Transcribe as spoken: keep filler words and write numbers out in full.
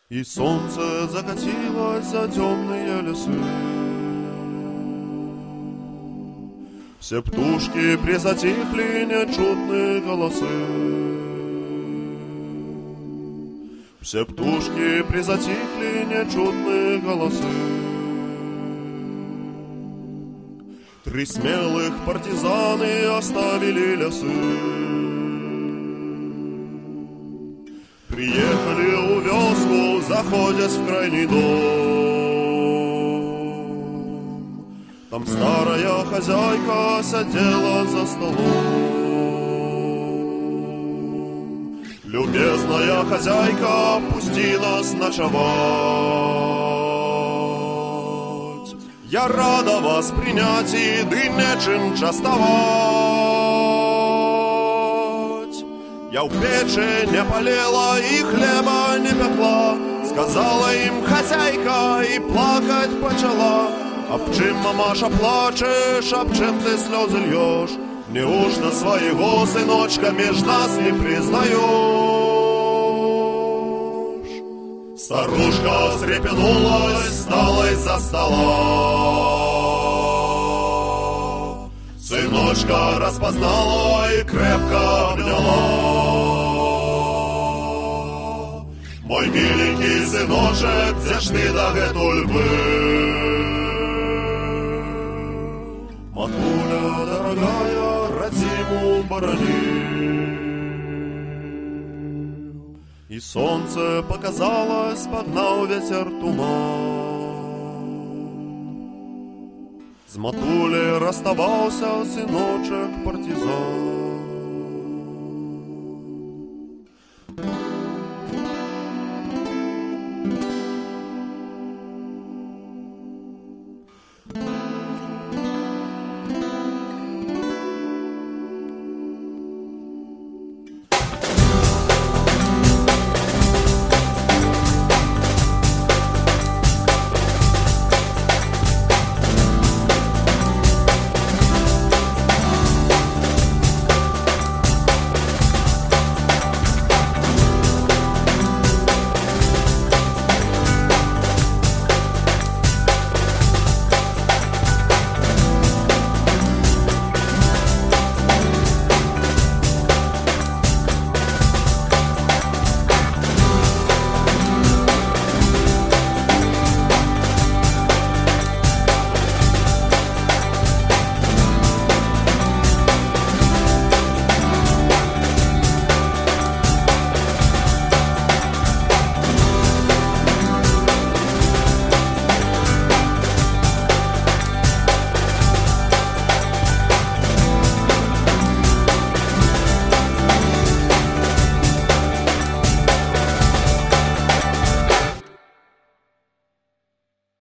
И солнце закатилось за темные лесы. Все птушки призатихли, нечутные голосы. Все птушки призатихли, нечутные голосы. Три смелых партизаны оставили лесы. Приехали у вёску, заходят в крайний дом. Там старая хозяйка сидела за столом. Любезная хозяйка, пусти нас ночевать. Я рада вас принять и ды нечем частовать. Я в печи не полела и хлеба не пекла. Сказала им хозяйка и плакать почала. Об чим, мамаша, плачешь, об чем ты слезы льешь? Неужто своего сыночка меж нас не признаешь? Старушка встрепенулась, встала из-за стола. Сыночка распознала и крепко обняла. Мой миленький сыночек, где ж ты дагэтуль был? Матуля, дорогая, родиму борони. И солнце показалось, погнал ветер туман. С Матулей расставался сыночек партизан.